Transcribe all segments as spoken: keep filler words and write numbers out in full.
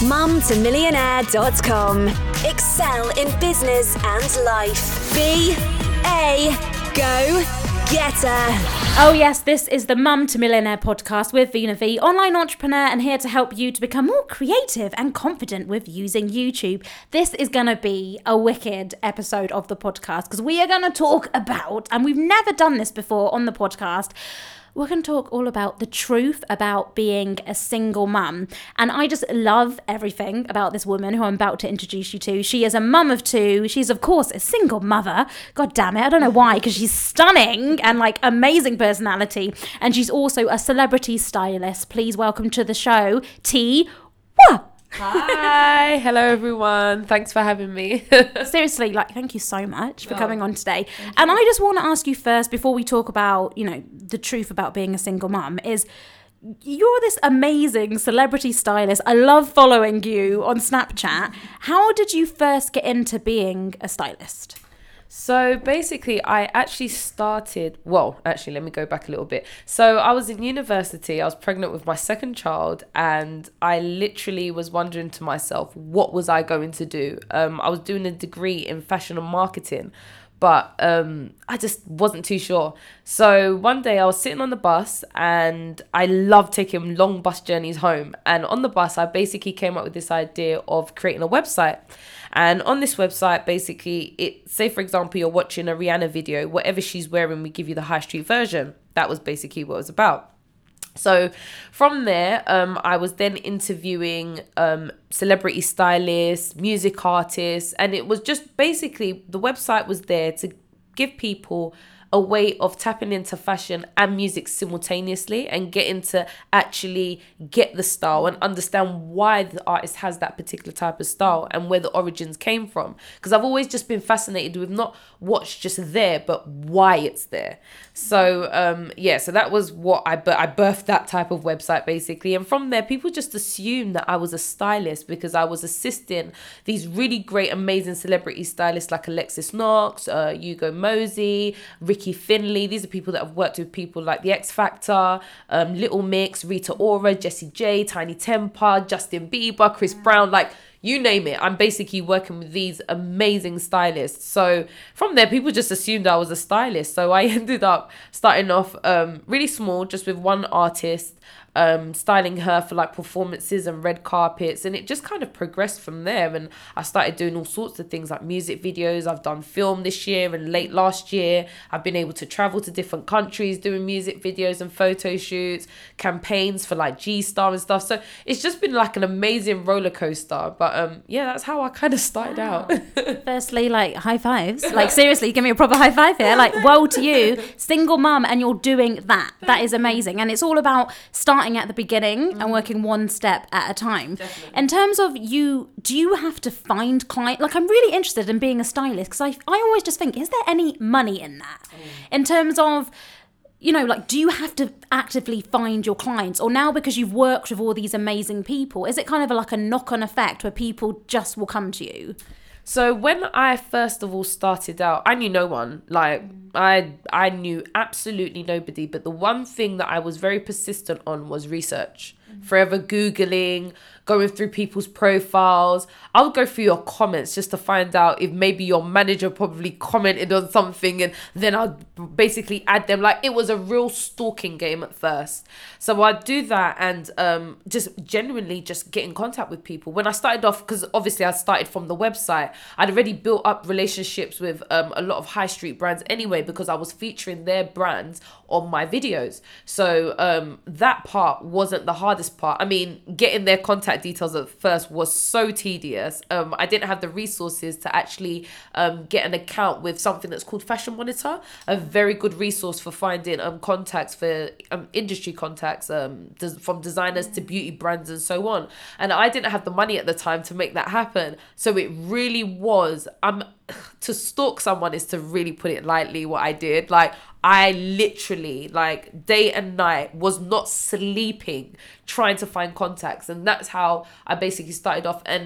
mum to millionaire dot com. Excel in business and life. Be a go-getter. Oh yes, this is the Mum to Millionaire podcast with Vina V, online entrepreneur and here to help you to become more creative and confident with using YouTube. This is going to be a wicked episode of the podcast because we are going to talk about, and we've never done this before on the podcast, we're going to talk all about the truth about being a single mum. And I just love everything about this woman who I'm about to introduce you to. She is a mum of two. She's, of course, a single mother. God damn it. I don't know why, because she's stunning and like amazing personality. And she's also a celebrity stylist. Please welcome to the show, T. Wah. Hi, hello everyone. Thanks for having me. Seriously, like, thank you so much for Oh, coming on today. And I just want to ask you first, before we talk about, you know, the truth about being a single mum, is you're this amazing celebrity stylist. I love following you on Snapchat. How did you first get into being a stylist? So basically, I actually started, well, actually, let me go back a little bit. So I was in university, I was pregnant with my second child, and I literally was wondering to myself, what was I going to do? Um, I was doing a degree in fashion and marketing, but um, I just wasn't too sure. So one day I was sitting on the bus and I love taking long bus journeys home. And on the bus, I basically came up with this idea of creating a website. And on this website, basically, it say, for example, you're watching a Rihanna video, whatever she's wearing, we give you the high street version. That was basically what it was about. So from there, um, I was then interviewing um, celebrity stylists, music artists, and it was just basically the website was there to give people a way of tapping into fashion and music simultaneously and getting to actually get the style and understand why the artist has that particular type of style and where the origins came from. Because I've always just been fascinated with not what's just there, but why it's there. So um, yeah, so that was what I, I birthed that type of website basically. And from there, people just assumed that I was a stylist because I was assisting these really great, amazing celebrity stylists like Alexis Knox, uh, Hugo Mosey, Ricky Finley. These are people that have worked with people like The X Factor, um, Little Mix, Rita Ora, Jessie J, Tiny Temper, Justin Bieber, Chris Brown, like you name it. I'm basically working with these amazing stylists. So from there, people just assumed I was a stylist. So I ended up starting off um, really small, just with one artist, um, styling her for like performances and red carpets. And it just kind of progressed from there. And I started doing all sorts of things like music videos. I've done film this year and late last year. I've been able to travel to different countries doing music videos and photo shoots, campaigns for like G-Star and stuff. So it's just been like an amazing roller coaster. But um, yeah, that's how I kind of started Wow. out. Firstly, like high fives. Like seriously, give me a proper high five here. Like, woe to you, single mum, and you're doing that. That is amazing. And it's all about starting at the beginning mm. and working one step at a time. Definitely. In terms of you, do you have to find clients? Like, I'm really interested in being a stylist because I, I always just think, is there any money in that? Mm. In terms of, you know, like, do you have to actively find your clients? Or now because you've worked with all these amazing people, is it kind of like a knock-on effect where people just will come to you? So when I first of all started out, I knew no one. Like I I knew absolutely nobody. But the one thing that I was very persistent on was research. Mm-hmm. Forever Googling, going through people's profiles. I would go through your comments just to find out if maybe your manager probably commented on something, and then I'd basically add them. Like, it was a real stalking game at first. So I'd do that and um, just genuinely just get in contact with people. When I started off, because obviously I started from the website, I'd already built up relationships with um, a lot of high street brands anyway, because I was featuring their brands on my videos. So um, that part wasn't the hardest part. I mean, getting their contact details at first was so tedious. Um, I didn't have the resources to actually um, get an account with something that's called Fashion Monitor, a very good resource for finding um, contacts for um, industry contacts um, des- from designers to beauty brands and so on. And I didn't have the money at the time to make that happen. So it really was, um, to stalk someone is to really put it lightly what I did. Like, I literally, like, day and night was not sleeping trying to find contacts. And that's how I basically started off. And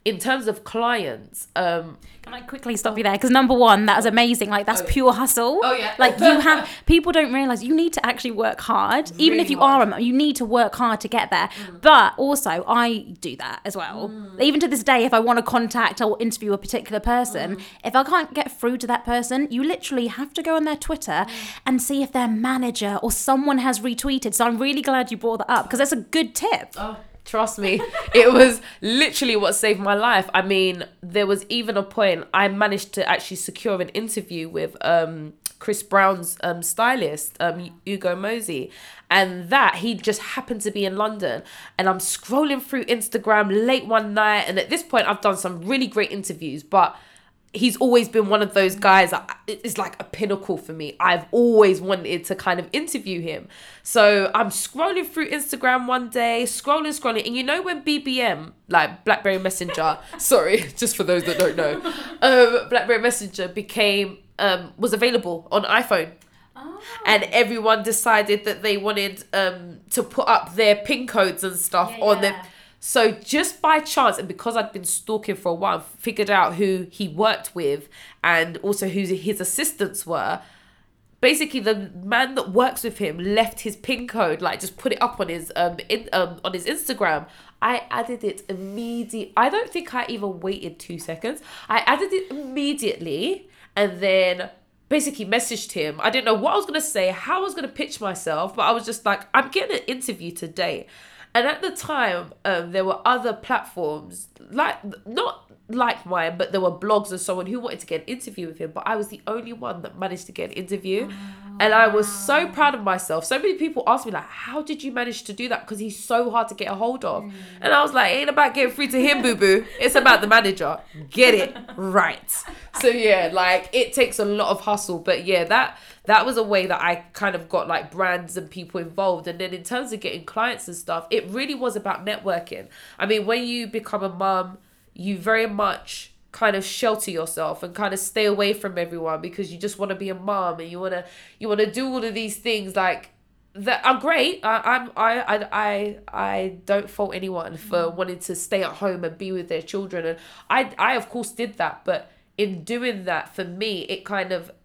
in terms of clients, um, can I quickly stop you there? Because number one, that was amazing. Like, that's Oh, yeah. pure hustle. Oh, yeah. Like, you have, people don't realize you need to actually work hard. Even Really if you hard. are a mum, you need to work hard to get there. Mm. But also, I do that as well. Mm. Even to this day, if I want to contact or interview a particular person, mm. if I can't get through to that person, you literally have to go on their Twitter mm. and see if their manager or someone has retweeted. So I'm really glad you brought that up, because that's a good tip. Oh. Trust me, it was literally what saved my life. I mean, there was even a point I managed to actually secure an interview with um, Chris Brown's um, stylist, um, Ugo Mosey. And that, he just happened to be in London. And I'm scrolling through Instagram late one night. And at this point, I've done some really great interviews. But he's always been one of those guys that is like a pinnacle for me. I've always wanted to kind of interview him. So I'm scrolling through Instagram one day, scrolling, scrolling. And you know when B B M, like BlackBerry Messenger, sorry, just for those that don't know, um, BlackBerry Messenger became, um, was available on iPhone. Oh. And everyone decided that they wanted um, to put up their PIN codes and stuff yeah, on yeah. their... So just by chance, and because I'd been stalking for a while, figured out who he worked with and also who his assistants were. Basically, the man that works with him left his PIN code, like just put it up on his um in um on his Instagram. I added it immediately. I don't think I even waited two seconds. I added it immediately and then basically messaged him. I didn't know what I was gonna say, how I was gonna pitch myself, but I was just like, I'm getting an interview today. And at the time, um, there were other platforms, like not like mine, but there were blogs and so on who wanted to get an interview with him. But I was the only one that managed to get an interview. Oh. And I was so proud of myself. So many people asked me, like, how did you manage to do that? Because he's so hard to get a hold of. Mm. And I was like, it ain't about getting free to him, boo-boo. It's about the manager. Get it right. So, yeah, like, it takes a lot of hustle. But, yeah, that... That was a way that I kind of got like brands and people involved. And then in terms of getting clients and stuff, it really was about networking. I mean, when you become a mum, you very much kind of shelter yourself and kind of stay away from everyone because you just want to be a mum and you want to you want to do all of these things like that are great. I, I'm I, I I I don't fault anyone for wanting to stay at home and be with their children. And I I of course did that, but in doing that, for me, it kind of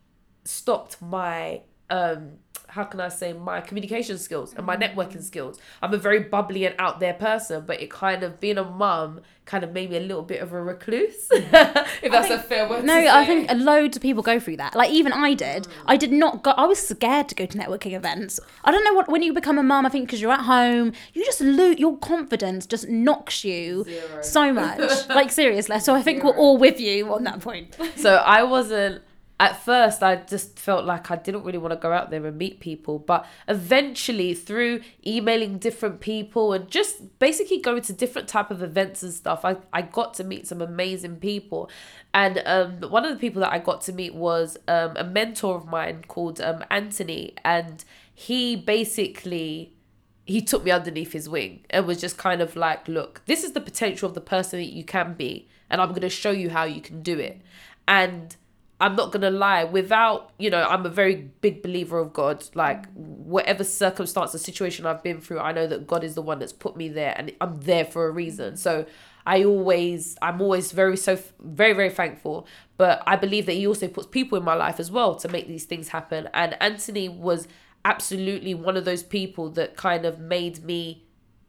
stopped my um how can I say my communication skills and my networking skills. I'm a very bubbly and out there person, but it kind of being a mum kind of made me a little bit of a recluse. If that's think, a fair word no to say. I think loads of people go through that. Like even I did. Mm. I did not go. I was scared to go to networking events. I don't know what when you become a mum. I think because you're at home, you just lose your confidence. Just knocks you Zero. so much. Like seriously. So I think Zero. we're all with you on that point. So I wasn't. At first, I just felt like I didn't really want to go out there and meet people. But eventually, through emailing different people and just basically going to different type of events and stuff, I, I got to meet some amazing people. And um, one of the people that I got to meet was um, a mentor of mine called um, Anthony. And he basically... he took me underneath his wing and was just kind of like, look, this is the potential of the person that you can be. And I'm going to show you how you can do it. And... I'm not going to lie, without, you know, I'm a very big believer of God. Like, whatever circumstance or situation I've been through, I know that God is the one that's put me there and I'm there for a reason. So I always, I'm always very, so very, very thankful. But I believe that he also puts people in my life as well to make these things happen. And Anthony was absolutely one of those people that kind of made me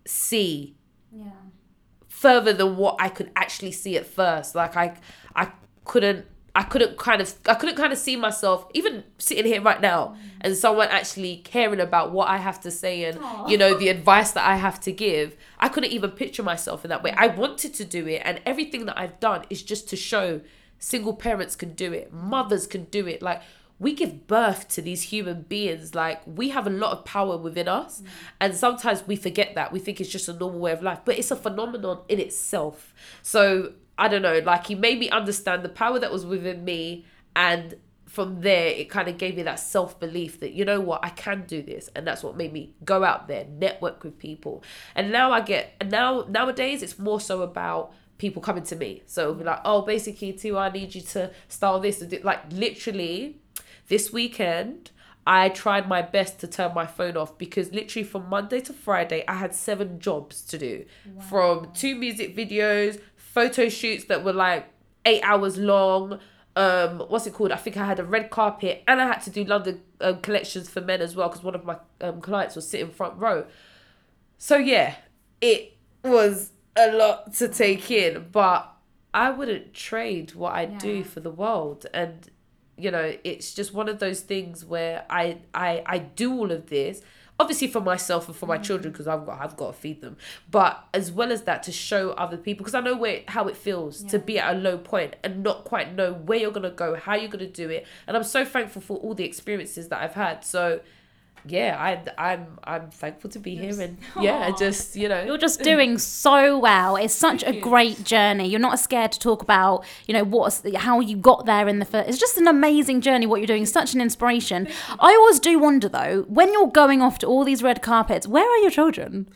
see yeah. further than what I could actually see at first. Like, I, I couldn't, I couldn't kind of I couldn't kind of see myself even sitting here right now and someone actually caring about what I have to say and Aww. you know the advice that I have to give. I couldn't even picture myself in that way. I wanted to do it, and everything that I've done is just to show single parents can do it, mothers can do it. Like, we give birth to these human beings. Like, we have a lot of power within us, mm. and sometimes we forget that. We think it's just a normal way of life, but it's a phenomenon in itself. So I don't know, like, he made me understand the power that was within me. And from there, it kind of gave me that self-belief that, you know what, I can do this. And that's what made me go out there, network with people. And now I get, and now nowadays, it's more so about people coming to me. So it'll be like, oh, basically, Tiwa, I need you to style this. Like, literally, this weekend, I tried my best to turn my phone off because literally from Monday to Friday, I had seven jobs to do. Wow. From two music videos, photo shoots that were like eight hours long. Um, what's it called? I think I had a red carpet, and I had to do London um, collections for men as well because one of my um, clients was sitting front row. So yeah, it was a lot to take in, but I wouldn't trade what I yeah. do for the world. And you know, it's just one of those things where I I I do all of this. Obviously for myself and for my mm. children, because I've got I've got to feed them. But as well as that, to show other people, because I know where how it feels yeah. to be at a low point and not quite know where you're gonna go, how you're gonna do it. And I'm so thankful for all the experiences that I've had. So yeah, I I'm I'm thankful to be here, and yeah, just you know, you're just doing so well. It's such a great journey. You're not scared to talk about, you know, what's how you got there in the first. It's just an amazing journey. What you're doing is such an inspiration. I always do wonder though, when you're going off to all these red carpets, where are your children?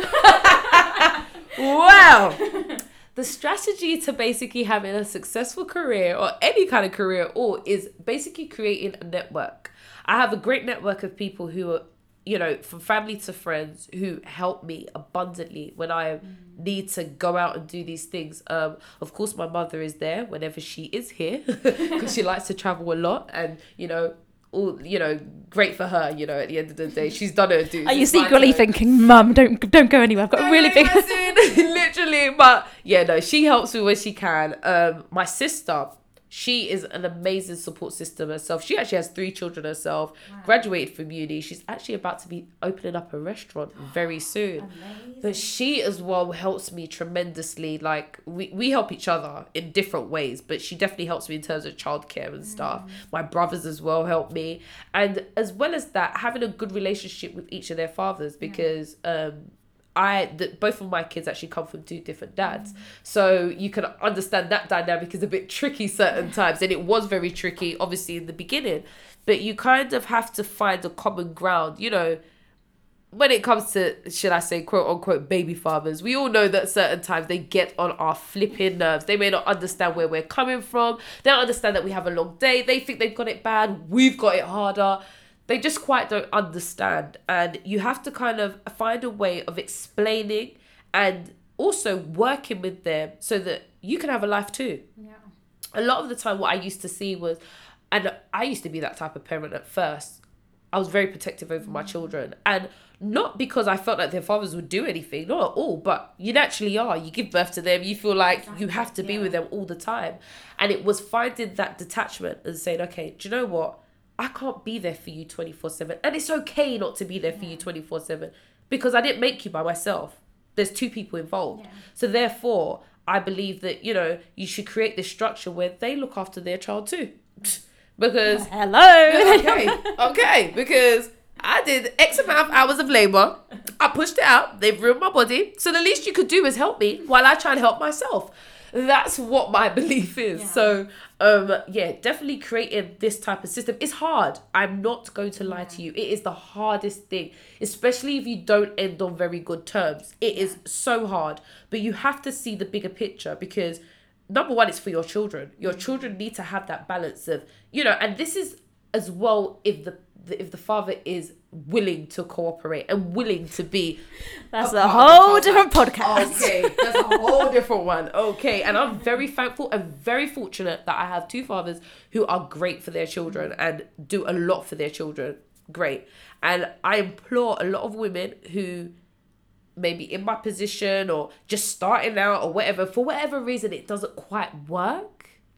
Oh, wow. The strategy to basically having a successful career or any kind of career at all is basically creating a network. I have a great network of people who are, you know, from family to friends who help me abundantly when I mm. need to go out and do these things. Um, of course, my mother is there whenever she is here because she likes to travel a lot, and, you know, all, you know, great for her, you know, at the end of the day, she's done her dues. Are you secretly thinking, Mum, don't don't go anywhere, I've got a really big... Literally, but yeah, no, she helps me when she can. Um, my sister... She is an amazing support system herself. She actually has three children herself, wow. graduated from uni. She's actually about to be opening up a restaurant very soon. Amazing. But she as well helps me tremendously. Like, we, we help each other in different ways, but she definitely helps me in terms of childcare and stuff. Mm. My brothers as well help me. And as well as that, having a good relationship with each of their fathers, because... Yeah. um. I the, both of my kids actually come from two different dads, mm. so you can understand that dynamic is a bit tricky certain times, and it was very tricky obviously in the beginning, but you kind of have to find a common ground, you know, when it comes to, should I say, quote unquote baby fathers. We all know that certain times they get on our flipping nerves. They may not understand where we're coming from, they don't understand that we have a long day, they think they've got it bad, we've got it harder. They just quite don't understand, and you have to kind of find a way of explaining and also working with them so that you can have a life too. Yeah. A lot of the time what I used to see was, and I used to be that type of parent at first, I was very protective over my children, and not because I felt like their fathers would do anything, not at all, but you naturally are. You give birth to them, you feel like exactly. you have to be yeah. with them all the time. And it was finding that detachment and saying, okay, do you know what? I can't be there for you twenty-four seven. And it's okay not to be there for you twenty-four seven because I didn't make you by myself. There's two people involved. Yeah. So therefore, I believe that, you know, you should create this structure where they look after their child too. Because... Hello! Okay, okay. Because I did X amount of hours of labour. I pushed it out. They've ruined my body. So the least you could do is help me while I try and help myself. That's what my belief is. Yeah. So, um, yeah, definitely creating this type of system. It's hard. I'm not going to lie yeah. to you. It is the hardest thing, especially if you don't end on very good terms. It is so hard. But you have to see the bigger picture because, number one, it's for your children. Your children need to have that balance of, you know, and this is as well if the if the father is willing to cooperate and willing to be that's a, a whole different podcast. Okay, that's a whole different one. Okay, and I'm very thankful and very fortunate that I have two fathers who are great for their children and do a lot for their children. Great. And I implore a lot of women who maybe in my position or just starting out or whatever, for whatever reason it doesn't quite work.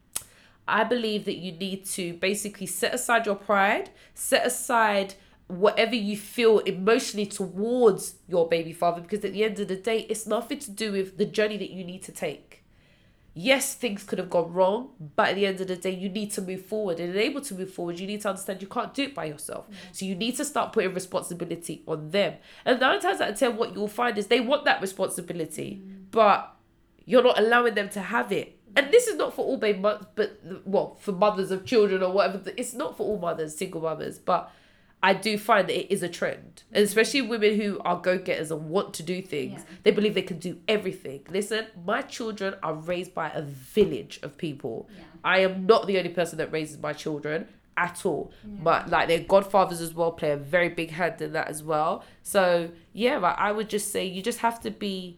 I believe that you need to basically set aside your pride, set aside whatever you feel emotionally towards your baby father, because at the end of the day, it's nothing to do with the journey that you need to take. Yes, things could have gone wrong, but at the end of the day, you need to move forward. And in able to move forward, you need to understand you can't do it by yourself. Mm. So you need to start putting responsibility on them. And nine times out of ten, what you'll find is they want that responsibility, mm. but you're not allowing them to have it. And this is not for all baby mothers, but, well, for mothers of children or whatever. It's not for all mothers, single mothers. But I do find that it is a trend. And especially women who are go-getters and want to do things. Yeah. They believe they can do everything. Listen, my children are raised by a village of people. Yeah. I am not the only person that raises my children at all. Yeah. But, like, their godfathers as well play a very big hand in that as well. So, yeah, like, I would just say you just have to be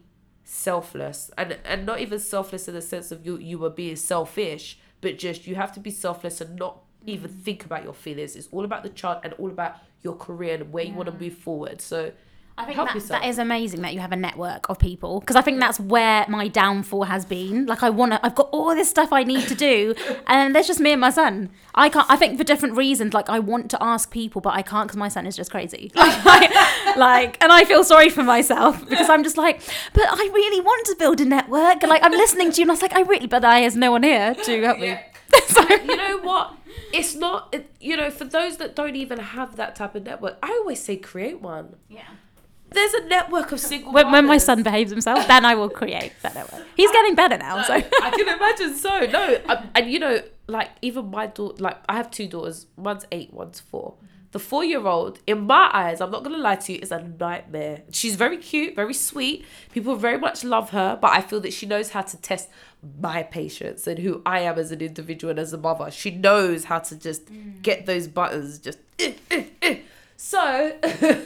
selfless, and and not even selfless in the sense of you you were being selfish, but just you have to be selfless and not even think about your feelings. It's all about the child and all about your career and where yeah. you want to move forward. So I think that, that is amazing that you have a network of people, because I think that's where my downfall has been. Like, I want to, I've got all this stuff I need to do, and there's just me and my son. I can't, I think for different reasons, like, I want to ask people, but I can't because my son is just crazy. Like, like, like, and I feel sorry for myself because I'm just like, but I really want to build a network. Like, I'm listening to you and I was like, I really, but there's no one here to help me. Yeah. So, you know what? It's not, it, you know, for those that don't even have that type of network, I always say create one. Yeah. There's a network of single when, mothers. When my son behaves himself, then I will create that network. He's getting better now, so. I can imagine so. No, I, and you know, like, even my daughter, like, I have two daughters. One's eight, one's four. The four-year-old, in my eyes, I'm not going to lie to you, is a nightmare. She's very cute, very sweet. People very much love her, but I feel that she knows how to test my patience and who I am as an individual and as a mother. She knows how to just mm. get those buttons, just... Uh, uh, uh. So...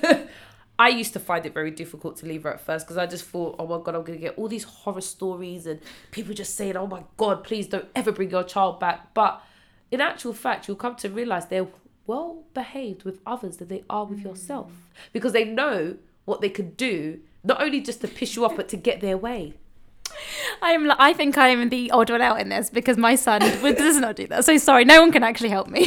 I used to find it very difficult to leave her at first because I just thought, oh my God, I'm going to get all these horror stories and people just saying, oh my God, please don't ever bring your child back. But in actual fact, you'll come to realise they're well behaved with others than they are with mm. yourself, because they know what they could do, not only just to piss you off, but to get their way. I'm. I think I'm the odd one out in this because my son does not do that. So sorry, no one can actually help me.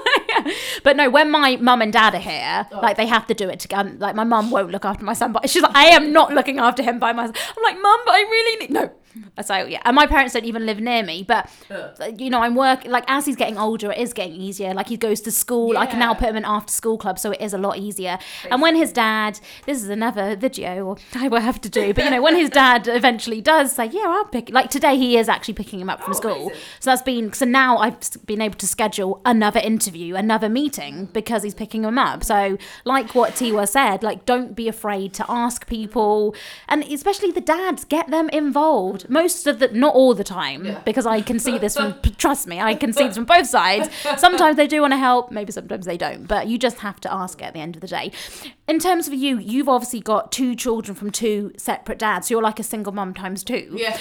But no, when my mum and dad are here, oh. like they have to do it together. Like my mum won't look after my son, but she's like, I am not looking after him by myself. I'm like, Mum, but I really need no. So yeah, and my parents don't even live near me, but uh. you know, I'm working, like, as he's getting older, it is getting easier. Like, he goes to school, yeah. I can now put him in after school club, so it is a lot easier. Basically. And when his dad, this is another video I will have to do, but you know, when his dad eventually does say, yeah, I'll pick, like today he is actually picking him up from oh, school. Amazing. So that's been, so now I've been able to schedule another interview, another meeting, because he's picking him up. So like what Tiwa said, like, don't be afraid to ask people, and especially the dads, get them involved. Most of the, not all the time, yeah. because I can see this from, trust me, I can see this from both sides. Sometimes they do want to help, maybe sometimes they don't, but you just have to ask at the end of the day. In terms of you, you've obviously got two children from two separate dads, so you're like a single mum times two. Yeah.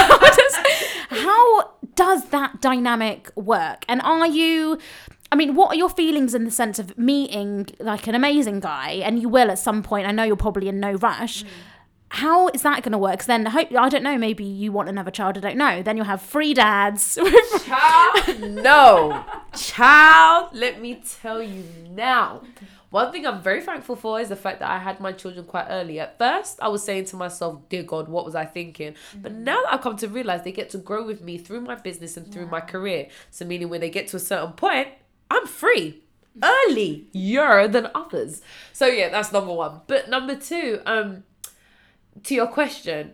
How does that dynamic work? And are you, I mean, what are your feelings in the sense of meeting like an amazing guy, and you will at some point, I know you're probably in no rush, mm. How is that going to work? 'Cause then, I, hope, I don't know, maybe you want another child, I don't know. Then you'll have three dads. Child, no. Child, let me tell you now. One thing I'm very thankful for is the fact that I had my children quite early. At first, I was saying to myself, dear God, what was I thinking? Mm-hmm. But now that I've come to realise they get to grow with me through my business and through yeah. my career. So meaning when they get to a certain point, I'm free. Earlier than others. So yeah, that's number one. But number two, um... to your question,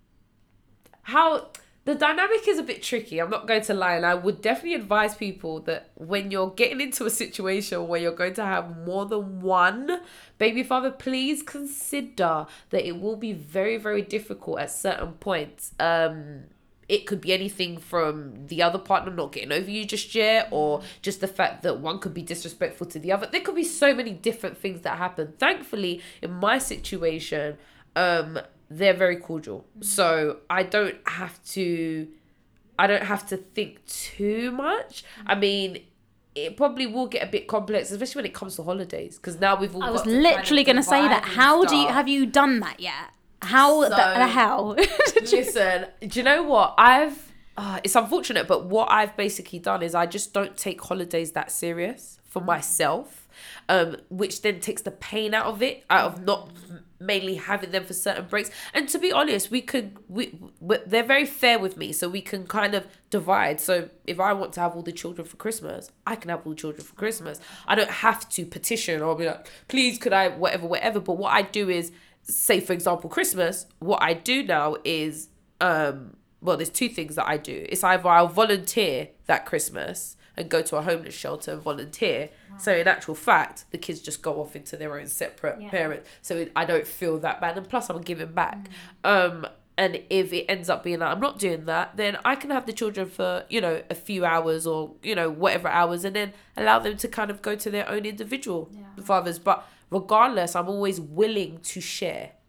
how the dynamic is a bit tricky. I'm not going to lie, and I would definitely advise people that when you're getting into a situation where you're going to have more than one baby father, please consider that it will be very, very difficult at certain points. Um, it could be anything from the other partner not getting over you just yet, or just the fact that one could be disrespectful to the other. There could be so many different things that happen. Thankfully, in my situation, Um, they're very cordial. So I don't have to, I don't have to think too much. I mean, it probably will get a bit complex, especially when it comes to holidays, because now we've all I got was to literally kind going of to say that. How stuff. do you, have you done that yet? How, So, the, the hell? Listen, do you know what? I've, uh, it's unfortunate, but what I've basically done is I just don't take holidays that serious for myself, um, which then takes the pain out of it, out of not mainly having them for certain breaks. And to be honest, we could, we, we they're very fair with me, so we can kind of divide. So if I want to have all the children for Christmas, I can have all the children for Christmas. I don't have to petition or be like, please could I, whatever, whatever. But what I do is, say for example, Christmas, what I do now is, um, well, there's two things that I do. It's either I'll volunteer that Christmas and go to a homeless shelter and volunteer. Wow. So in actual fact, the kids just go off into their own separate yeah. parents. So it, I don't feel that bad. And plus I'm giving back. Mm. Um, and if it ends up being like, I'm not doing that, then I can have the children for, you know, a few hours or, you know, whatever hours, and then allow them to kind of go to their own individual yeah. fathers. But regardless, I'm always willing to share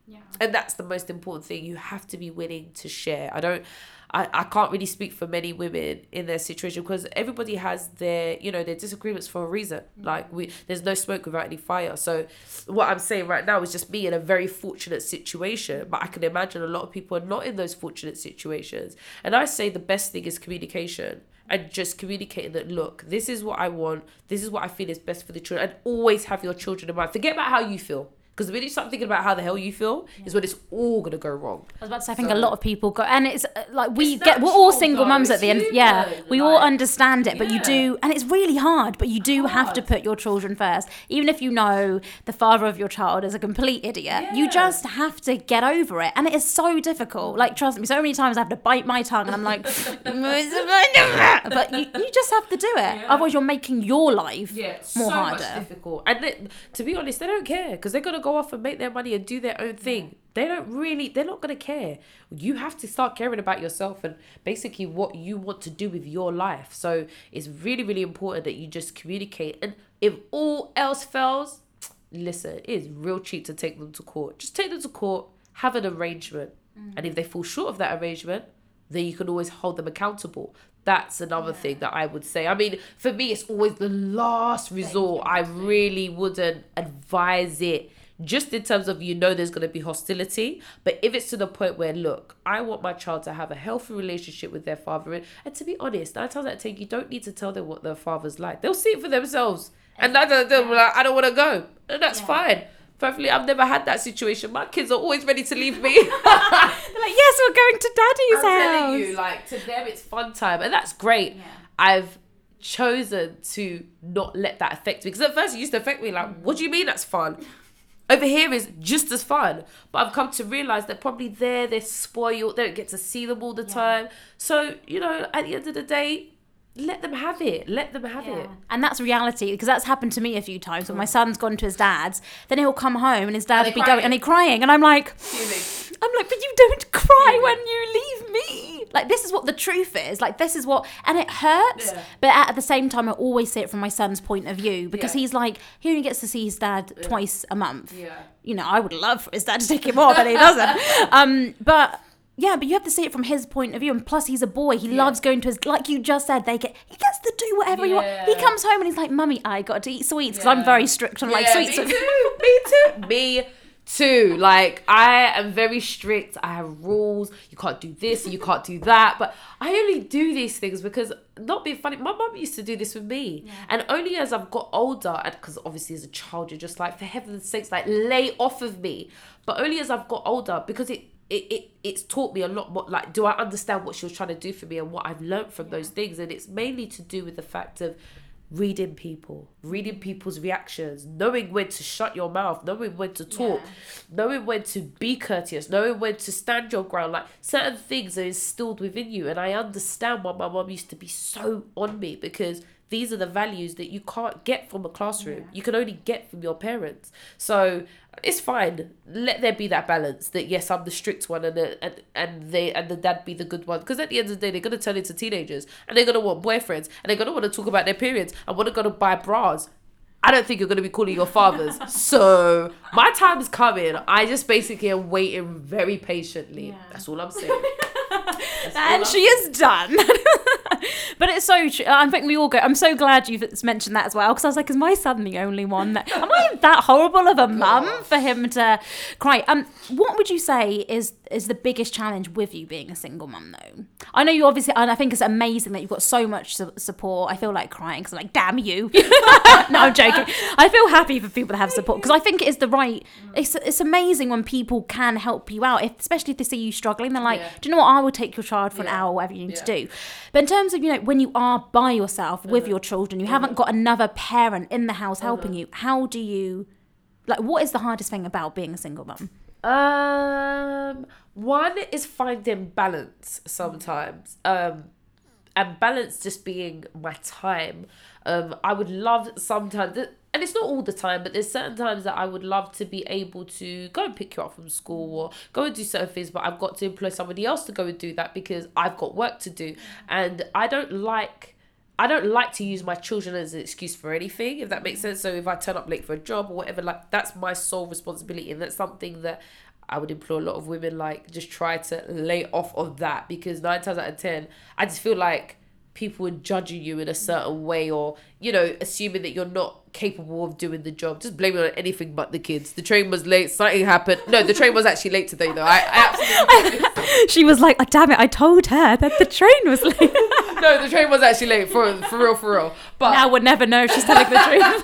Yeah. And that's the most important thing. You have to be willing to share. I don't, I, I can't really speak for many women in their situation because everybody has their, you know, their disagreements for a reason. Mm. Like we, there's no smoke without any fire. So what I'm saying right now is just me in a very fortunate situation, but I can imagine a lot of people are not in those fortunate situations. And I say the best thing is communication. And just communicating that, look, this is what I want. This is what I feel is best for the children. And always have your children in mind. Forget about how you feel. Because when you start thinking about how the hell you feel, yeah. is when it's all going to go wrong. I was about to say, I think so, a lot of people go, and it's uh, like we it's get, we're all single though, mums at the end. Yeah, know, we like, all understand it, but yeah. you do, and it's really hard, but you do hard. have to put your children first. Even if you know the father of your child is a complete idiot, yeah. you just have to get over it. And it is so difficult. Like, trust me, so many times I have to bite my tongue and I'm like, but you, you just have to do it. Yeah. Otherwise, you're making your life yeah, more so harder. Much difficult. And they, to be honest, they don't care because they're going to go off and make their money and do their own thing. They don't really, they're not going to care. You have to start caring about yourself and basically what you want to do with your life. So it's really, really important that you just communicate. And if all else fails, listen, it is real cheap to take them to court. Just take them to court, have an arrangement. Mm. And if they fall short of that arrangement, then you can always hold them accountable. That's another yeah. thing that I would say. I mean, for me, it's always the last resort. I really wouldn't advise it. Just in terms of, you know, there's going to be hostility. But if it's to the point where, look, I want my child to have a healthy relationship with their father. And, and to be honest, nine times out of ten, you don't need to tell them what their father's like. They'll see it for themselves. And nine times out of ten, like, I don't want to go. And that's yeah. fine. Perfectly, I've never had that situation. My kids are always ready to leave me. They're like, yes, we're going to daddy's I'm house. telling you, like, to them, it's fun time. And that's great. Yeah. I've chosen to not let that affect me. Because at first, it used to affect me. Like, what do you mean that's fun? Over here is just as fun. But I've come to realise that probably there, they're spoiled. They don't get to see them all the yeah. time. So, you know, at the end of the day, let them have it. Let them have yeah. it. And that's reality, because that's happened to me a few times. When my son's gone to his dad's, then he'll come home and his dad will be crying. going and he's crying. And I'm like, Fuming. I'm like, but you don't cry Fuming. when you leave me. Like, this is what the truth is. Like, this is what, and it hurts. Yeah. But at the same time, I always see it from my son's point of view, because yeah. he's like, he only gets to see his dad yeah. twice a month. Yeah. You know, I would love for his dad to take him more, but he doesn't. um, but... Yeah, but you have to see it from his point of view. And plus, he's a boy. He yeah. loves going to his... Like you just said, they get he gets to do whatever yeah. he wants. He comes home and he's like, Mummy, I got to eat sweets. Because yeah. I'm very strict on, like, yeah, sweets. Me too. me too. Me too. Like, I am very strict. I have rules. You can't do this and you can't do that. But I only do these things because, not being funny, my mum used to do this with me. Yeah. And only as I've got older, and because obviously as a child, you're just like, for heaven's sakes, like, lay off of me. But only as I've got older, because it... It, it it's taught me a lot more, like, do I understand what she was trying to do for me and what I've learned from yeah. those things. And it's mainly to do with the fact of reading people, reading people's reactions, knowing when to shut your mouth, knowing when to talk, yeah. knowing when to be courteous, knowing when to stand your ground. Like, certain things are instilled within you. And I understand why my mum used to be so on me, because these are the values that you can't get from a classroom. Yeah. You can only get from your parents. So it's fine. Let there be that balance. That yes, I'm the strict one, and the, and and they and the dad be the good one. Because at the end of the day, they're gonna turn into teenagers, and they're gonna want boyfriends, and they're gonna want to talk about their periods, and want to go to buy bras. I don't think you're gonna be calling your fathers. So my time is coming. I just basically am waiting very patiently. Yeah. That's all I'm saying. And she is done. But it's so true. I think we all go. I'm so glad you've mentioned that as well, because I was like, is my son the only one that am I that horrible of a mum for him to cry? Um, what would you say is is the biggest challenge with you being a single mum, though? I know you obviously, and I think it's amazing that you've got so much su- support. I feel like crying because I'm like, damn you. No, I'm joking. I feel happy for people that have support, because I think it is the right. It's it's amazing when people can help you out, if, especially if they see you struggling. They're like, yeah. do you know what? I will take your child for yeah. an hour, whatever you need yeah. to do. But in terms of, you know, when you are by yourself with uh-huh. your children, you uh-huh. haven't got another parent in the house uh-huh. helping you. How do you, like, what is the hardest thing about being a single mum? Um, one is finding balance sometimes. Um, and balance just being my time. Um, I would love sometimes, and it's not all the time, but there's certain times that I would love to be able to go and pick you up from school or go and do certain things, but I've got to employ somebody else to go and do that because I've got work to do. And I don't like, I don't like to use my children as an excuse for anything, if that makes sense. So if I turn up late for a job or whatever, like, that's my sole responsibility, and that's something that I would implore a lot of women, like, just try to lay off of that, because nine times out of ten, I just feel like people are judging you in a certain way, or, you know, assuming that you're not capable of doing the job. Just blame it on anything but the kids. The train was late, something happened. No, the train was actually late today, though. I, I absolutely She was like, oh, damn it, I told her that the train was late. No, the train was actually late, for for real, for real. But now we'll never know if she's telling the truth.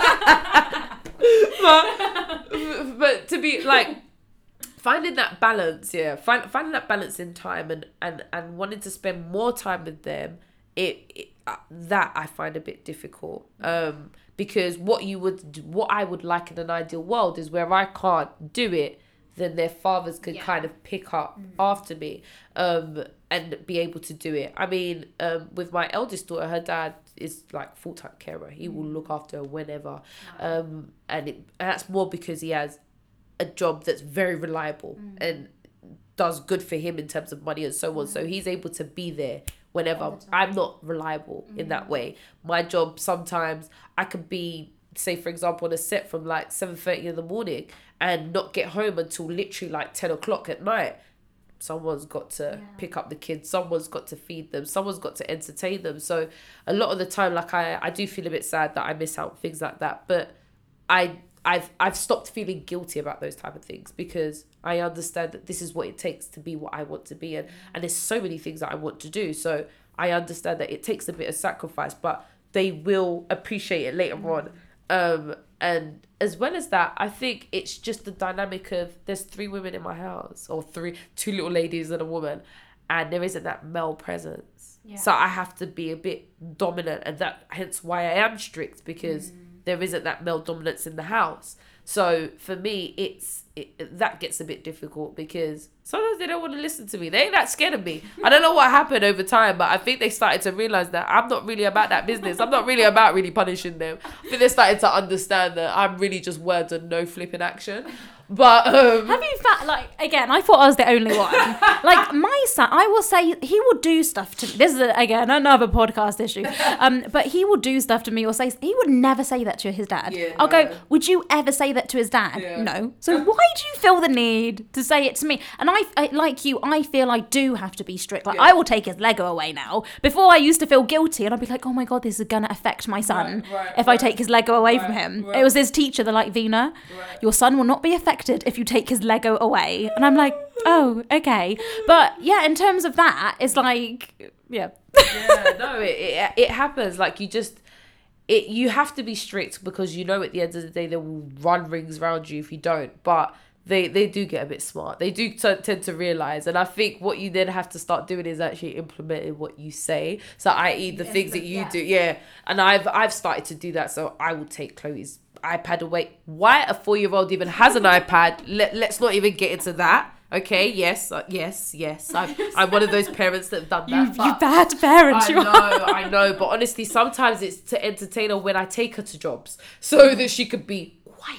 but, but to be, like, finding that balance, yeah, find, finding that balance in time, and, and, and wanting to spend more time with them, it, it uh, that I find a bit difficult, um because what you would what I would like in an ideal world is where I can't do it, then their fathers could yeah. kind of pick up mm. after me, um and be able to do it. I mean, um with my eldest daughter, her dad is like full-time carer. He will look after her whenever, um and, it, and that's more because he has a job that's very reliable mm. and does good for him in terms of money and so on. Mm. So he's able to be there whenever. I'm not reliable mm. in that way. My job, sometimes I could be, say for example, on a set from like seven thirty in the morning and not get home until literally like ten o'clock at night. Someone's got to yeah. pick up the kids, someone's got to feed them, someone's got to entertain them. So a lot of the time, like I, I do feel a bit sad that I miss out on things like that. But I I've I've stopped feeling guilty about those type of things, because I understand that this is what it takes to be what I want to be, and, and there's so many things that I want to do. So I understand that it takes a bit of sacrifice, but they will appreciate it later on. Um, and as well as that, I think it's just the dynamic of, there's three women in my house, or three two little ladies and a woman, and there isn't that male presence. Yeah. So I have to be a bit dominant, and that hence why I am strict, because mm. there isn't that male dominance in the house. So for me, it's it, that gets a bit difficult, because sometimes they don't want to listen to me. They ain't that scared of me. I don't know what happened over time, but I think they started to realise that I'm not really about that business. I'm not really about really punishing them. I think they started to understand that I'm really just words and no flipping action. But um, have you found, like, again, I thought I was the only one. Like, my son, I will say, he will do stuff to me. This is, again, another podcast issue. Um, but he will do stuff to me, or say, he would never say that to his dad. Yeah, I'll no. go, would you ever say that to his dad? Yeah. No. So why do you feel the need to say it to me? And I, I like you, I feel I do have to be strict. Like, yeah. I will take his Lego away now. Before, I used to feel guilty, and I'd be like, oh my God, this is going to affect my son right, right, if right. I take his Lego away right, from him. Right. It was his teacher, they're like, Vina, right. your son will not be affected if you take his Lego away. And I'm like, oh, okay. But yeah, in terms of that, it's like, yeah. yeah, no, it, it it happens. Like, you just, it you have to be strict, because you know at the end of the day they will run rings around you if you don't. But they, they do get a bit smart. They do t- tend to realise. And I think what you then have to start doing is actually implementing what you say. So that is the things that you yeah. do. Yeah. And I've I've started to do that. So I will take Chloe's iPad away. Why a four-year-old even has an iPad? Let, let's not even get into that. Okay, yes, uh, yes, yes. I'm, I'm one of those parents that have done that. You, you bad parents. I know, I know. But honestly, sometimes it's to entertain her when I take her to jobs, so that she could be quiet.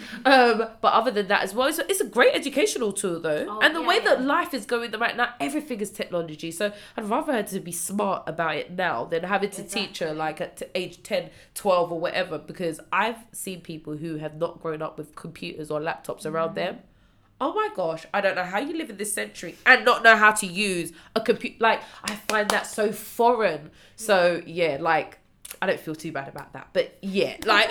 Um, but other than that as well, it's a, it's a great educational tool though. Oh, and the yeah, way that yeah. life is going right now, everything is technology. So I'd rather her to be smart about it now than having to exactly. teach her like at age ten, twelve or whatever. Because I've seen people who have not grown up with computers or laptops around mm. them. Oh my gosh, I don't know how you live in this century and not know how to use a computer. Like, I find that so foreign. So yeah, like, I don't feel too bad about that. But yeah, like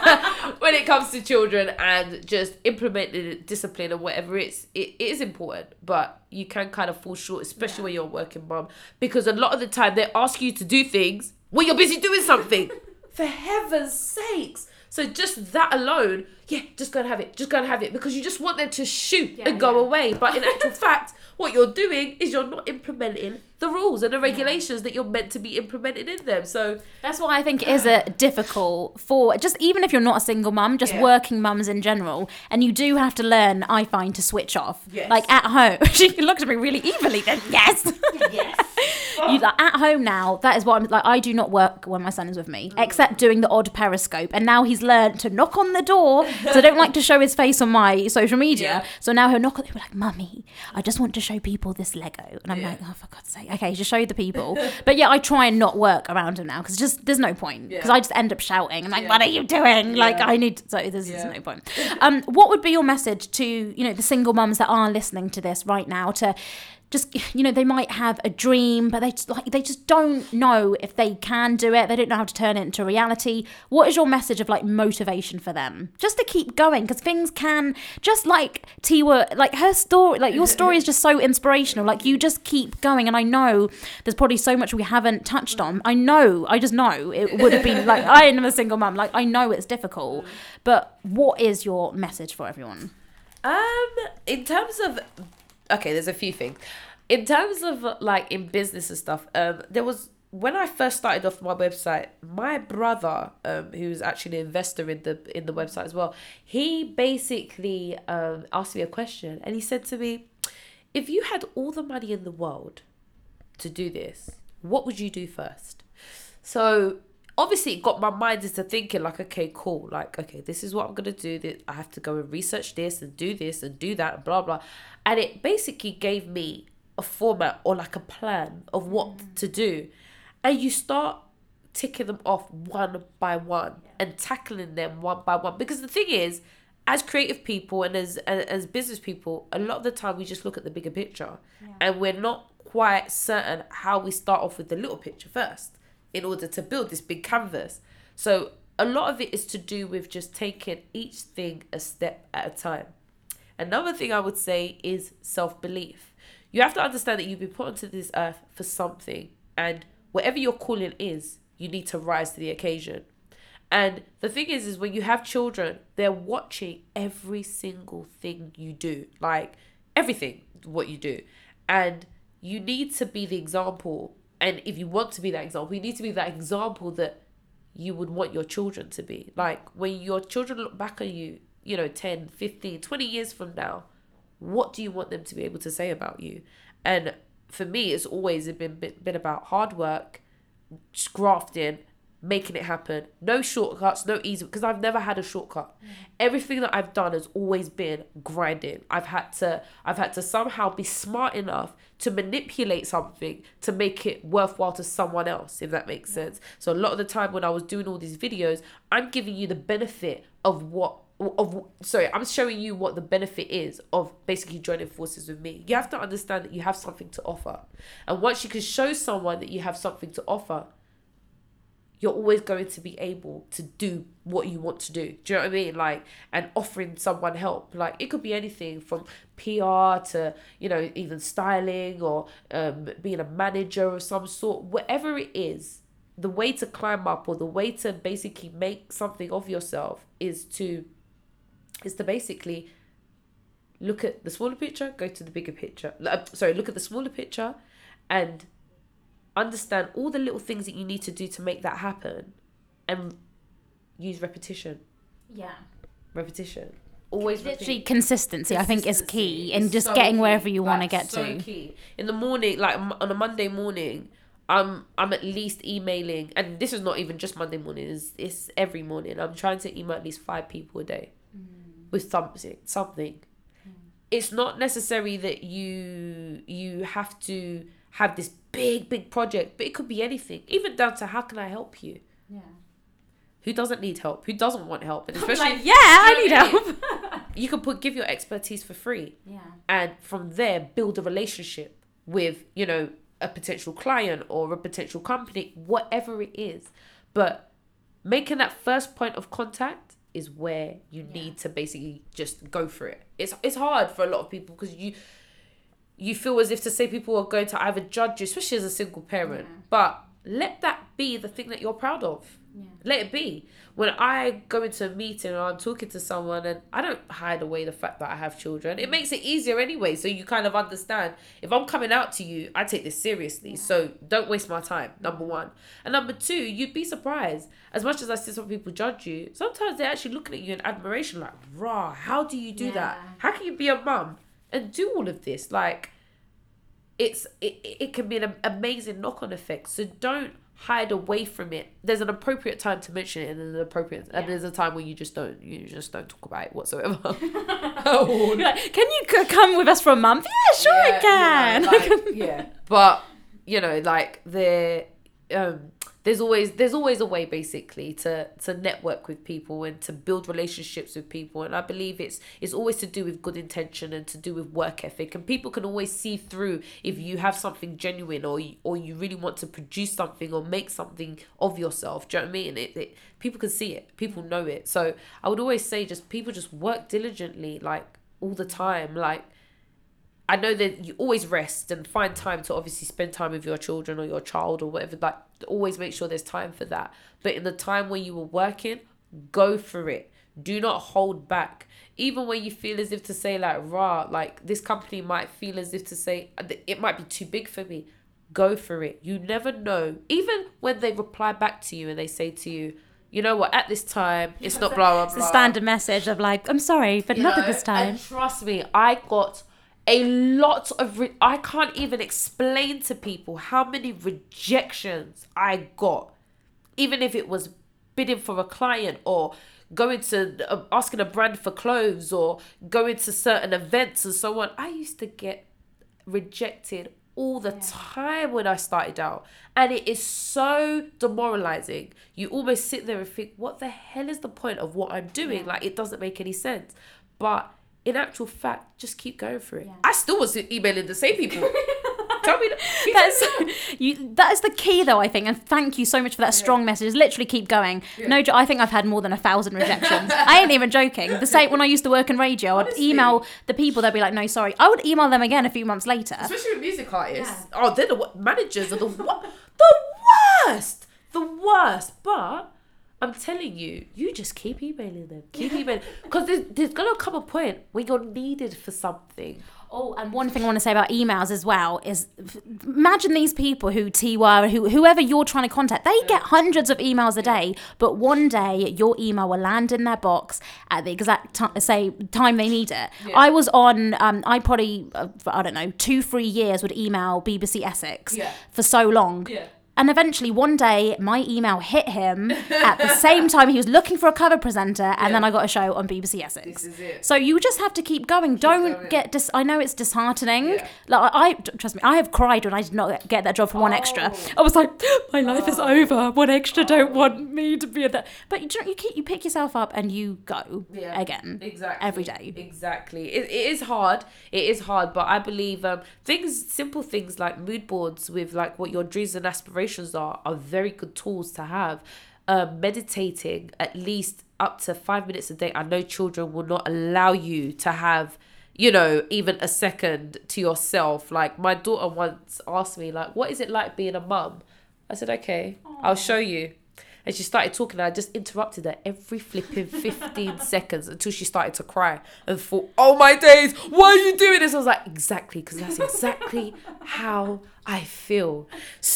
when it comes to children and just implementing discipline and whatever, it's, it, it is important. But you can kind of fall short, especially yeah. when you're a working mum. Because a lot of the time they ask you to do things when you're busy doing something. For heaven's sakes. So just that alone, yeah, just go and have it. Just go and have it. Because you just want them to shoot yeah, and go yeah. away. But in actual fact, what you're doing is you're not implementing the rules and the regulations yeah. that you're meant to be implemented in them. So that's what I think is a difficult for, just even if you're not a single mum, just yeah. working mums in general. And you do have to learn, I find, to switch off. Yes. Like at home. She looked at me really evilly then. Yes. Yes. You like at home now. That is what I'm like. I do not work when my son is with me, except doing the odd Periscope. And now he's learned to knock on the door. So I don't like to show his face on my social media. Yeah. So now he'll knock on. He'll be like, "Mummy, I just want to show people this Lego." And I'm Yeah. like, "Oh, for God's sake, okay, just show the people." But yeah, I try and not work around him now because just there's no point because Yeah. I just end up shouting. I'm like, Yeah. "What are you doing?" Like Yeah. I need. To, so there's Yeah. just no point. Um, what would be your message to you know the single mums that are listening to this right now to just you know they might have a dream but they just, like they just don't know if they can do it, they don't know how to turn it into reality. What is your message of like motivation for them just to keep going, because things can just like Tiwa, like her story, like your story is just so inspirational, like you just keep going. And I know there's probably so much we haven't touched on. I know I just know it would have been like I am a single mum, like I know it's difficult, but what is your message for everyone? Um, in terms of, okay, there's a few things. In terms of like in business and stuff, um, there was when I first started off my website, my brother, um, who's actually an investor in the in the website as well, he basically um asked me a question, and he said to me, "If you had all the money in the world to do this, what would you do first?" So obviously it got my mind into thinking like, okay, cool, like, okay, this is what I'm gonna do, that I have to go and research this and do this and do that and blah blah, and it basically gave me a format or like a plan of what mm. to do, and you start ticking them off one by one and tackling them one by one, because the thing is, as creative people and as as, as business people, a lot of the time we just look at the bigger picture, yeah. and we're not quite certain how we start off with the little picture first in order to build this big canvas. So a lot of it is to do with just taking each thing a step at a time. Another thing I would say is self-belief. You have to understand that you've been put onto this earth for something, and whatever your calling is, you need to rise to the occasion. And the thing is, is when you have children, they're watching every single thing you do, like everything, what you do. And you need to be the example. And if you want to be that example, you need to be that example that you would want your children to be. Like when your children look back on you, you know, ten, fifteen, twenty years from now, what do you want them to be able to say about you? And for me, it's always been, been, been about hard work, just grafting, making it happen. No shortcuts, no easy, because I've never had a shortcut. Mm. Everything that I've done has always been grinding. I've had to I've had to somehow be smart enough to manipulate something to make it worthwhile to someone else, if that makes sense. So a lot of the time when I was doing all these videos, I'm giving you the benefit of what of sorry, I'm showing you what the benefit is of basically joining forces with me. You have to understand that you have something to offer. And once you can show someone that you have something to offer, you're always going to be able to do what you want to do. Do you know what I mean? Like, and offering someone help. Like, it could be anything from P R to, you know, even styling or um, being a manager of some sort. Whatever it is, the way to climb up or the way to basically make something of yourself is to, is to basically look at the smaller picture, go to the bigger picture. Uh, sorry, look at the smaller picture and understand all the little things that you need to do to make that happen, and use repetition. Yeah. Repetition. Always literally repeat. consistency, I think, is key in just so getting key. wherever you want to Like, get so to. Key. In the morning, like on a Monday morning, I'm I'm at least emailing, and this is not even just Monday morning, it's, it's every morning. I'm trying to email at least five people a day mm. with something. Something. Mm. It's not necessary that you you have to have this big, big project, but it could be anything, even down to how can I help you? Yeah. Who doesn't need help? Who doesn't want help? And especially, like, yeah, I need help. You can put give your expertise for free. Yeah. And from there, build a relationship with, you know, a potential client or a potential company, whatever it is. But making that first point of contact is where you yeah. need to basically just go for it. It's it's hard for a lot of people because you you feel as if to say people are going to either judge you, especially as a single parent. Yeah. But let that be the thing that you're proud of. Yeah. Let it be. When I go into a meeting and I'm talking to someone and I don't hide away the fact that I have children, it makes it easier anyway. So you kind of understand, if I'm coming out to you, I take this seriously. Yeah. So don't waste my time, number one. And number two, you'd be surprised. As much as I see some people judge you, sometimes they're actually looking at you in admiration like, rah, how do you do yeah. that? How can you be a mum and do all of this? Like, it's it, it can be an amazing knock-on effect. So don't hide away from it. There's an appropriate time to mention it, and there's an appropriate yeah. and there's a time when you just don't you just don't talk about it whatsoever. You're like, can you c- come with us for a month? Yeah, sure yeah, I can. You know, like, yeah, but you know, like there, um, there's always there's always a way basically to to network with people and to build relationships with people, and I believe it's it's always to do with good intention and to do with work ethic, and people can always see through if you have something genuine or you, or you really want to produce something or make something of yourself. Do you know what I mean? It, it people can see it, people know it. So I would always say just people just work diligently, like all the time. Like I know that you always rest and find time to obviously spend time with your children or your child or whatever. Like, always make sure there's time for that. But in the time when you were working, go for it. Do not hold back. Even when you feel as if to say like, rah, like this company might feel as if to say, it might be too big for me. Go for it. You never know. Even when they reply back to you and they say to you, you know what, at this time, it's not blah, blah, blah. It's the standard message of like, I'm sorry, but you not know, at this time. And trust me, I got a lot of re- I can't even explain to people how many rejections I got, even if it was bidding for a client or going to uh, asking a brand for clothes or going to certain events and so on. I used to get rejected all the yeah. time when I started out, and it is so demoralizing. You almost sit there and think, what the hell is the point of what I'm doing? Yeah. Like, it doesn't make any sense. But in actual fact, just keep going for it. Yeah. I still was emailing the same people. Tell me that. That's, you, that is the key, though, I think. And thank you so much for that strong yeah. message. Literally keep going. Yeah. No, I think I've had more than a thousand rejections. I ain't even joking. The same when I used to work in radio, I'd Honestly. email the people. They'd be like, "No, sorry." I would email them again a few months later. Especially with music artists. Yeah. Oh, they're the managers are the the worst, the worst. But I'm telling you, you just keep emailing them. Keep emailing. Because there's, there's going to come a point when you're needed for something. Oh, and one thing I want to say about emails as well is, imagine these people who Tiwa, who whoever you're trying to contact, they get hundreds of emails a day, but one day your email will land in their box at the exact t- say time they need it. Yeah. I was on, um, I probably, uh, I don't know, two, three years would email B B C Essex yeah. for so long. Yeah. And eventually one day my email hit him at the same time he was looking for a cover presenter, and yeah. then I got a show on B B C Essex. This is it. So you just have to keep going. Keep Don't going. get dis- I know it's disheartening. Yeah. Like I trust me, I have cried when I did not get that job for oh. one extra. I was like, my life oh. is over. One extra oh. don't want me to be at that. But you you keep you pick yourself up and you go yeah. again. Exactly. Every day. Exactly. It, it is hard. It is hard, but I believe um things simple things like mood boards with like what your dreams and aspirations are are very good tools to have. Uh, meditating at least up to five minutes a day. I know children will not allow you to have, you know, even a second to yourself. Like my daughter once asked me, like, what is it like being a mum? I said, okay, Aww. I'll show you. And she started talking, and I just interrupted her every flipping fifteen seconds until she started to cry and thought, oh my days, why are you doing this? I was like, exactly, because that's exactly how I feel.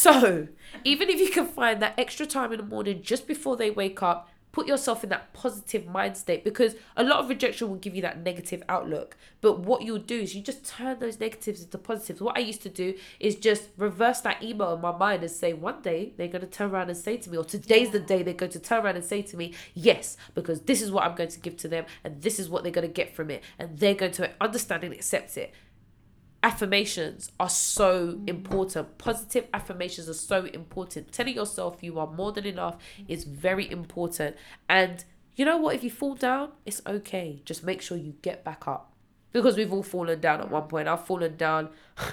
So even if you can find that extra time in the morning just before they wake up, put yourself in that positive mind state, because a lot of rejection will give you that negative outlook. But what you'll do is you just turn those negatives into positives. What I used to do is just reverse that email in my mind and say, one day they're going to turn around and say to me, or today's the day they're going to turn around and say to me, yes, because this is what I'm going to give to them and this is what they're going to get from it, and they're going to understand and accept it. Affirmations are so important. Positive affirmations are so important. Telling yourself you are more than enough is very important. And you know what? If you fall down, it's okay. Just make sure you get back up. Because we've all fallen down at one point. I've fallen down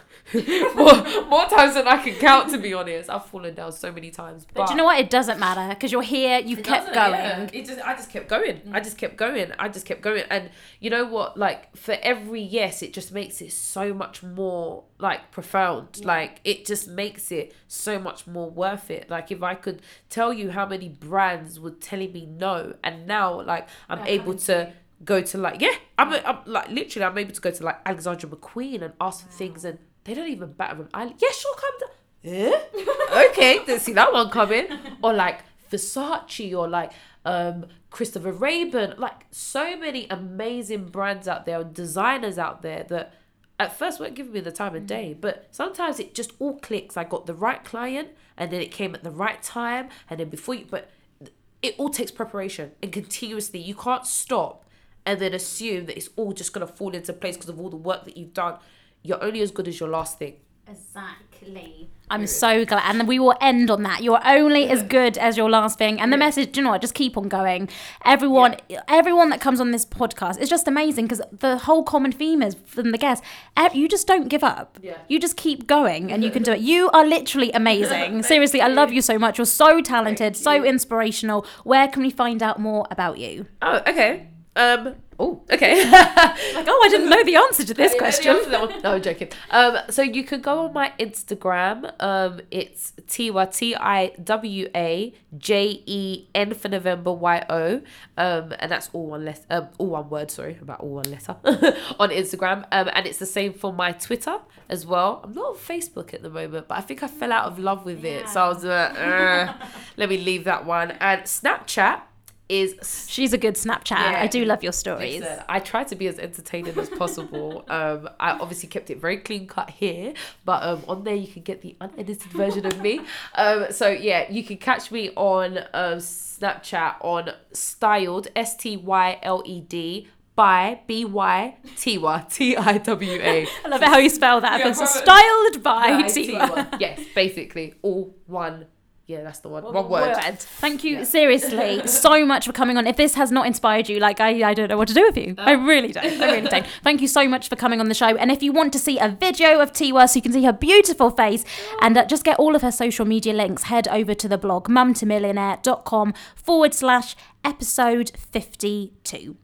more, more times than I can count, to be honest. I've fallen down so many times. But, but do you know what? It doesn't matter, because you're here. You've kept going. Yeah. It just, I just kept going. Mm. I just kept going. I just kept going. And you know what? Like, for every yes, it just makes it so much more, like, profound. Yeah. Like, it just makes it so much more worth it. Like, if I could tell you how many brands were telling me no, and now, like, I'm They're able to... go to like yeah I'm, I'm like literally I'm able to go to like Alexandra McQueen and ask for things, and they don't even bat an eyelid. Yeah, sure, come down. Yeah, okay, didn't see that one coming. Or like Versace, or like um Christopher Raven. Like, so many amazing brands out there, designers out there that at first weren't giving me the time of day, but sometimes it just all clicks. I got the right client, and then it came at the right time, and then before you, but it all takes preparation and continuously. You can't stop and then assume that it's all just going to fall into place because of all the work that you've done. You're only as good as your last thing. Exactly. I'm so glad. And we will end on that. You're only as good as your last thing. And the yeah. message, do you know what? Just keep on going. Everyone, yeah. everyone that comes on this podcast is just amazing because the whole common theme is from the guests. You just don't give up. Yeah. You just keep going and you can do it. You are literally amazing. Seriously, I love you so much. You're so talented, so inspirational. Where can we find out more about you? Oh, okay. Um, oh, okay. Like, oh, I didn't know the answer to this yeah, question. No, I'm joking. Um, so you could go on my Instagram. Um, it's Tiwa, T I W A J E N for November, Y O. Um, and that's all one letter, um, all one word, sorry, about all one letter on Instagram. Um, and it's the same for my Twitter as well. I'm not on Facebook at the moment, but I think I fell out of love with it. Yeah. So I was like, uh, let me leave that one. And Snapchat is she's a good Snapchat. Yeah, I do love your stories. Listen, I try to be as entertaining as possible. um, I obviously kept it very clean cut here, but um, on there you can get the unedited version of me. Um, so yeah, you can catch me on um, Snapchat on styled S T Y L E D by B Y Tiwa T I W A. I love it how you spell that. Yeah, so styled by Tiwa. Yes, basically all one. Yeah, that's the one. One, one word. word. Thank you, yeah. seriously, so much for coming on. If this has not inspired you, like, I, I don't know what to do with you. Oh. I really don't. I really don't. Thank you so much for coming on the show. And if you want to see a video of Tiwa so you can see her beautiful face and uh, just get all of her social media links, head over to the blog mumtomillionaire.com forward slash episode fifty-two.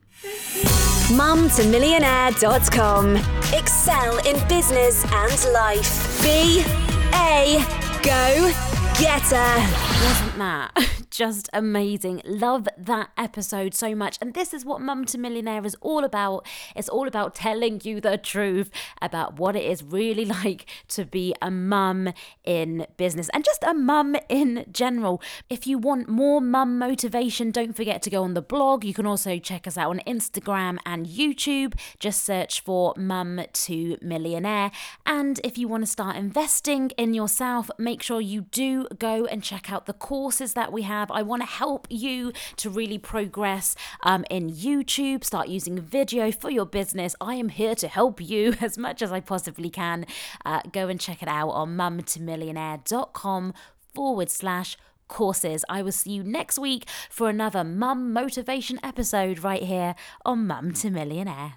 mum to millionaire dot com. Excel in business and life. Be a go getter. Wasn't that just amazing? Love that episode so much. And this is what Mum to Millionaire is all about. It's all about telling you the truth about what it is really like to be a mum in business and just a mum in general. If you want more mum motivation, don't forget to go on the blog. You can also check us out on Instagram and YouTube. Just search for Mum to Millionaire. And if you want to start investing in yourself, make sure you do go and check out the courses that we have. I want to help you to really progress um, in YouTube, start using video for your business. I am here to help you as much as I possibly can. Uh, go and check it out on mumtomillionaire.com forward slash courses. I will see you next week for another mum motivation episode right here on Mum to Millionaire.